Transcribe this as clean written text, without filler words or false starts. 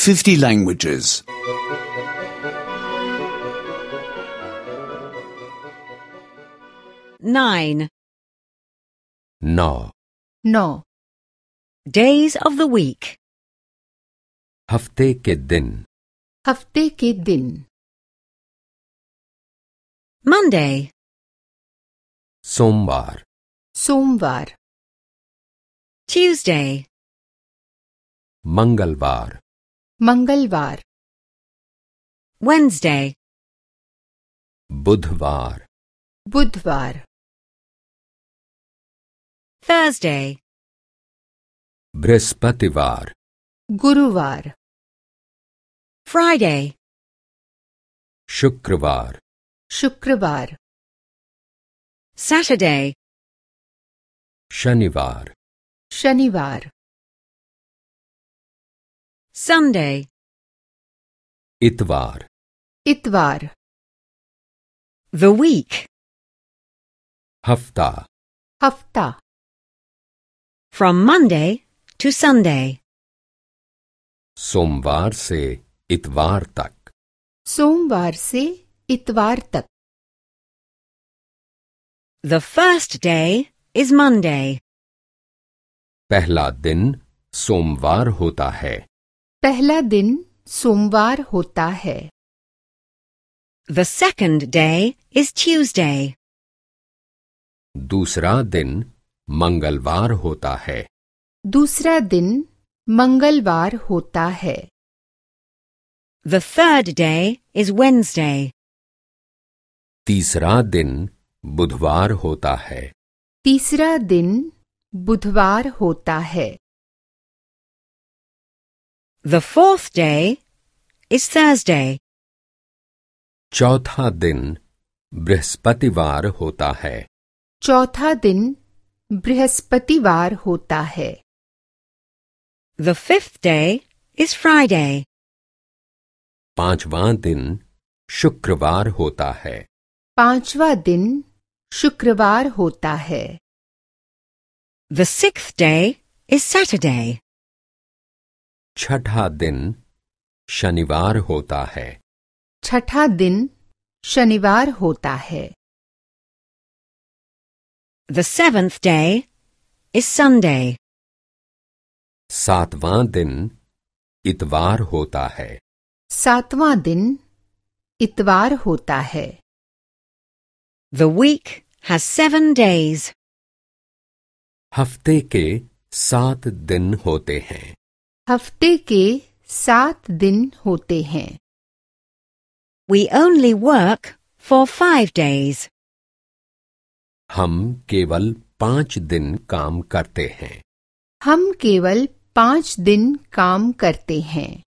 50 languages. 9. 9. 9. Days of the week. हफ्ते के दिन. हफ्ते के दिन. Monday, सोमवार. सोमवार. Tuesday, मंगलवार. मंगलवार. Wednesday, बुधवार. बुधवार. Thursday, बृहस्पतिवार. गुरुवार. Friday, शुक्रवार. शुक्रवार. Saturday, शनिवार. शनिवार. Sunday, इतवार. इतवार. the week. हफ्ता. हफ्ता. From Monday to Sunday. सोमवार से इतवार तक. सोमवार से इतवार तक. The first day is Monday. पहला दिन सोमवार होता है. पहला दिन सोमवार होता है. The second day is Tuesday. दूसरा दिन मंगलवार होता है. दूसरा दिन मंगलवार होता है. The third day is Wednesday. तीसरा दिन बुधवार होता है. तीसरा दिन बुधवार होता है. The fourth day is Thursday. चौथा दिन बृहस्पतिवार होता है. चौथा दिन बृहस्पतिवार होता है. The fifth day is Friday. पांचवां दिन शुक्रवार होता है. पांचवा दिन शुक्रवार होता है. The sixth day is Saturday. छठा दिन शनिवार होता है. छठा दिन शनिवार होता है. The seventh day is Sunday. सातवां दिन इतवार होता है. सातवां दिन इतवार होता है. The week has 7 days. हफ्ते के 7 दिन होते हैं. हफ्ते के 7 दिन होते हैं. We only work for 5 days. हम केवल 5 दिन काम करते हैं. हम केवल 5 दिन काम करते हैं.